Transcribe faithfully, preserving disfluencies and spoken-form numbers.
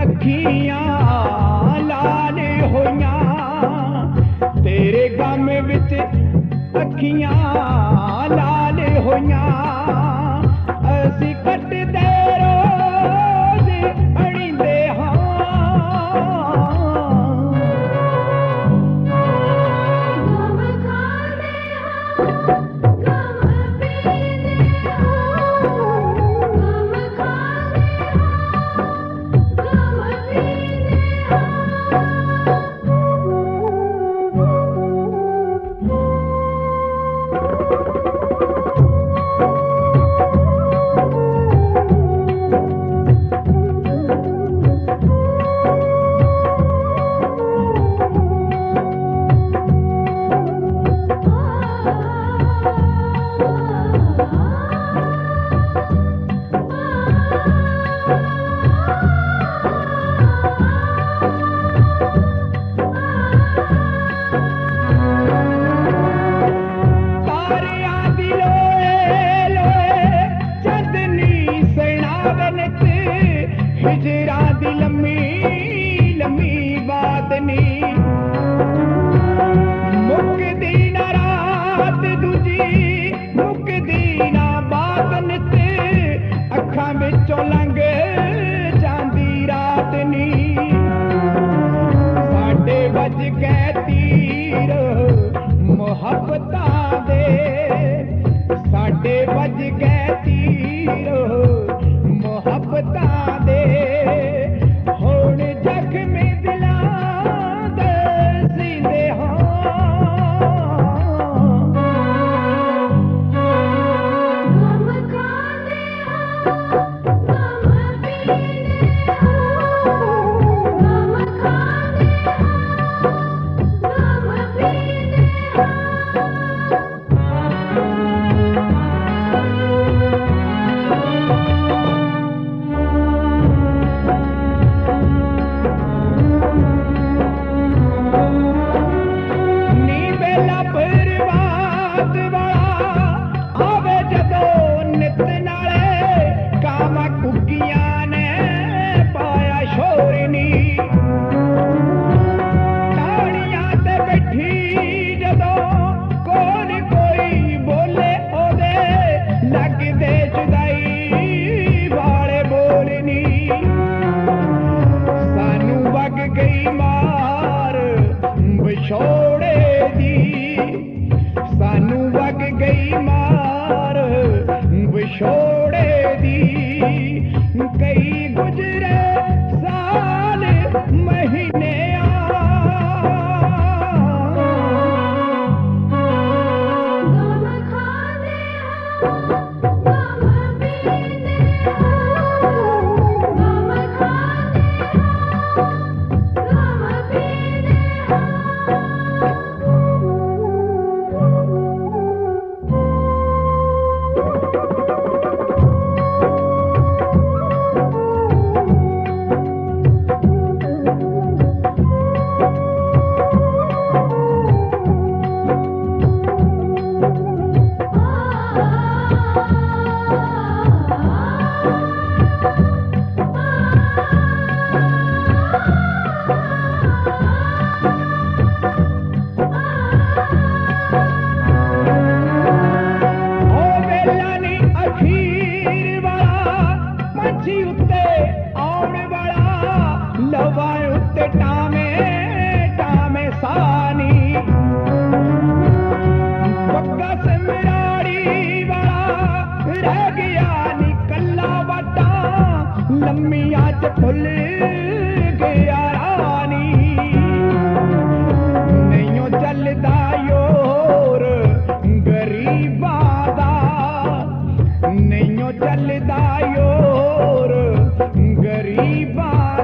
अखियां लाल होइयां तेरे गम विच अखियां लाल होइयां असी कटदे रोज अड़िंदे हां हिजरा दी लम्मी लम्मी बादनी मुकदी ना रात दूजी मुकदी ना बादन ते अखां विचों लंघ जांदी रात नी साडे वज गए तीर मुहब्बतां दे साडे वज गए तीर मुहब्बतां दे हुण जख्मी दिलां दे सींदे हां गम खांदे हां गम पींदे हां गम खांदे हां गम पींदे छोड़े दी सानू वग गई मार विछोड़े दी कई गुजरे साल महीने लम्मिया च फुल गया रानी नहीं चलदा योर गरीबा दा नहीं चलदा योर गरीबा